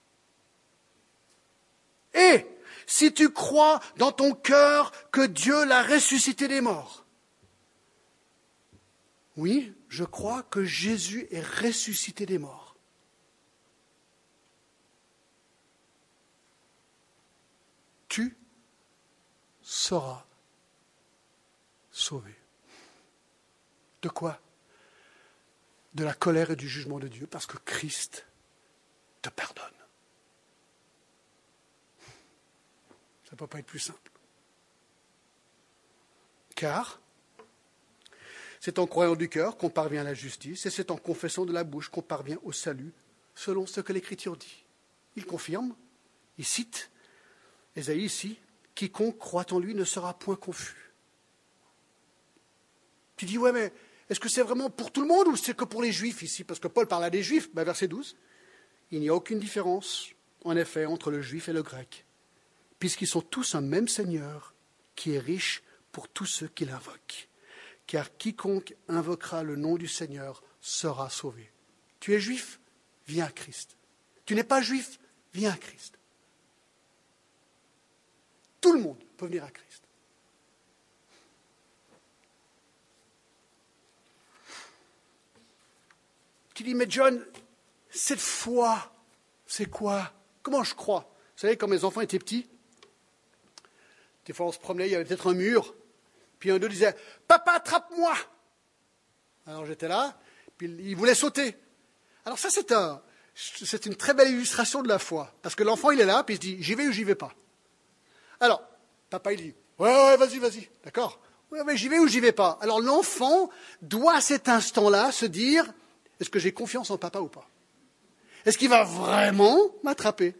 Et si tu crois dans ton cœur que Dieu l'a ressuscité des morts, oui, je crois que Jésus est ressuscité des morts. Tu seras sauvé. De quoi ? De la colère et du jugement de Dieu, parce que Christ te pardonne. Ça ne peut pas être plus simple. Car c'est en croyant du cœur qu'on parvient à la justice, et c'est en confessant de la bouche qu'on parvient au salut, selon ce que l'Écriture dit. Il confirme, il cite Ésaïe ici, quiconque croit en lui ne sera point confus. Tu dis, ouais, mais est-ce que c'est vraiment pour tout le monde ou c'est que pour les Juifs ici? Parce que Paul parle à des Juifs, ben, verset douze. Il n'y a aucune différence, en effet, entre le Juif et le Grec, puisqu'ils sont tous un même Seigneur, qui est riche pour tous ceux qui l'invoquent. Car quiconque invoquera le nom du Seigneur sera sauvé. Tu es Juif? Viens à Christ. Tu n'es pas Juif? Viens à Christ. Tout le monde peut venir à Christ. Tu dis, mais John, cette foi, c'est quoi? Comment je crois? Vous savez, quand mes enfants étaient petits, des fois on se promenait, il y avait peut-être un mur, puis un d'eux disait, « Papa, attrape-moi » Alors j'étais là, puis il voulait sauter. Alors ça, c'est, un, c'est une très belle illustration de la foi, parce que l'enfant, il est là, puis il se dit, « J'y vais ou j'y vais pas ?» Alors, papa, il dit, « Ouais, ouais, vas-y, vas-y, d'accord. Ouais, mais j'y vais ou j'y vais pas ?» Alors l'enfant doit à cet instant-là se dire, est-ce que j'ai confiance en papa ou pas? Est-ce qu'il va vraiment m'attraper?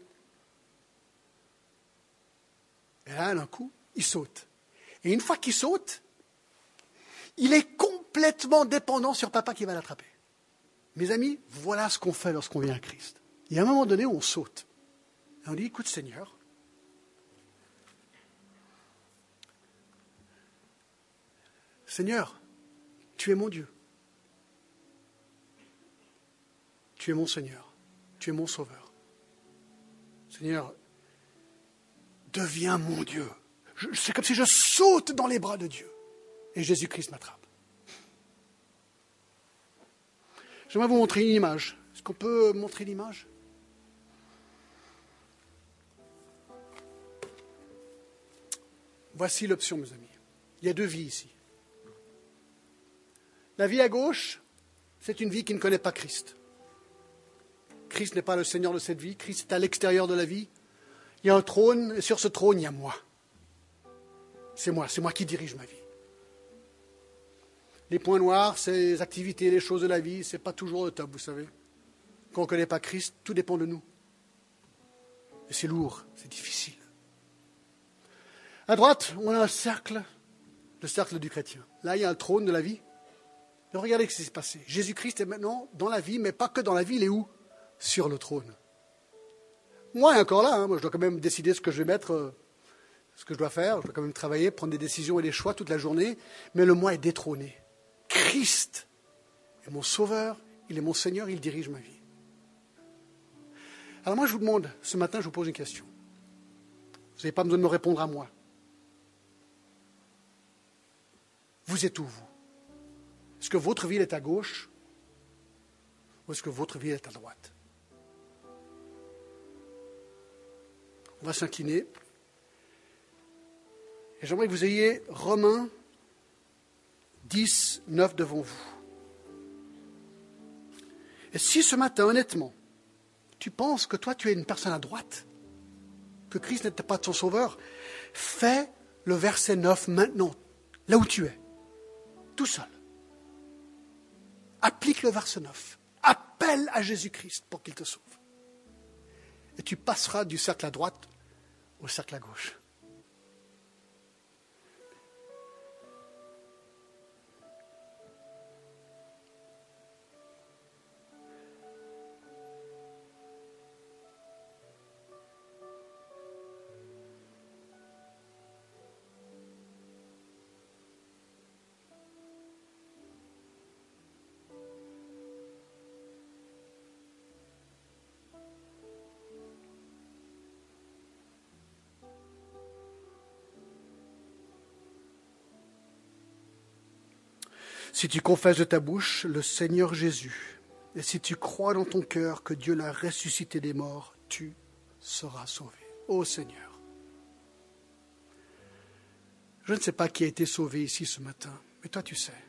Et là, d'un coup, il saute. Et une fois qu'il saute, il est complètement dépendant sur papa qui va l'attraper. Mes amis, voilà ce qu'on fait lorsqu'on vient à Christ. Il y a un moment donné où on saute. Et on dit, écoute Seigneur, Seigneur, tu es mon Dieu. Tu es mon Seigneur. Tu es mon Sauveur. Seigneur, deviens mon Dieu. Je, c'est comme si je saute dans les bras de Dieu. Et Jésus-Christ m'attrape. J'aimerais vous montrer une image. Est-ce qu'on peut montrer l'image? Voici l'option, mes amis. Il y a deux vies ici. La vie à gauche, c'est une vie qui ne connaît pas Christ. Christ n'est pas le Seigneur de cette vie. Christ est à l'extérieur de la vie. Il y a un trône, et sur ce trône, il y a moi. C'est moi, c'est moi qui dirige ma vie. Les points noirs, c'est les activités, les choses de la vie, c'est pas toujours le top, vous savez. Quand on ne connaît pas Christ, tout dépend de nous. Et c'est lourd, c'est difficile. À droite, on a un cercle, le cercle du chrétien. Là, il y a un trône de la vie. Et regardez ce qui s'est passé. Jésus-Christ est maintenant dans la vie, mais pas que dans la vie, il est où? Sur le trône. Moi, il est encore là. Hein. Moi, je dois quand même décider ce que je vais mettre, euh, ce que je dois faire. Je dois quand même travailler, prendre des décisions et des choix toute la journée. Mais le moi est détrôné. Christ est mon sauveur, il est mon Seigneur, il dirige ma vie. Alors moi, je vous demande, ce matin, je vous pose une question. Vous n'avez pas besoin de me répondre à moi. Vous êtes où, vous? Est-ce que votre ville est à gauche ou est-ce que votre ville est à droite? On va s'incliner. Et j'aimerais que vous ayez Romains dix, neuf devant vous. Et si ce matin, honnêtement, tu penses que toi, tu es une personne à droite, que Christ n'était pas ton sauveur, fais le verset neuf maintenant, là où tu es, tout seul. Applique le verset neuf. Appelle à Jésus-Christ pour qu'il te sauve. Et tu passeras du cercle à droite au cercle à gauche. Si tu confesses de ta bouche le Seigneur Jésus, et si tu crois dans ton cœur que Dieu l'a ressuscité des morts, tu seras sauvé. Ô Seigneur, je ne sais pas qui a été sauvé ici ce matin, mais toi tu sais.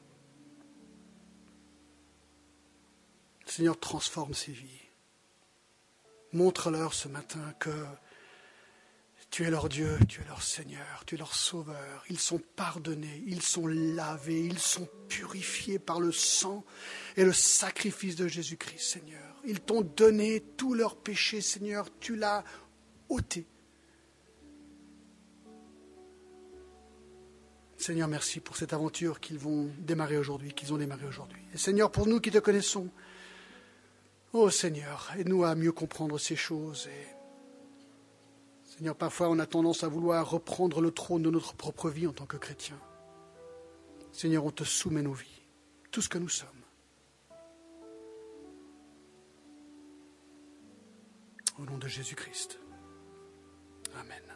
Le Seigneur transforme ces vies. Montre-leur ce matin que tu es leur Dieu, tu es leur Seigneur, tu es leur Sauveur. Ils sont pardonnés, ils sont lavés, ils sont purifiés par le sang et le sacrifice de Jésus-Christ, Seigneur. Ils t'ont donné tous leurs péchés, Seigneur, tu l'as ôté. Seigneur, merci pour cette aventure qu'ils vont démarrer aujourd'hui, qu'ils ont démarré aujourd'hui. Et Seigneur, pour nous qui te connaissons, oh Seigneur, aide-nous à mieux comprendre ces choses. Et Seigneur, parfois on a tendance à vouloir reprendre le trône de notre propre vie en tant que chrétien. Seigneur, on te soumet nos vies, tout ce que nous sommes. Au nom de Jésus-Christ. Amen.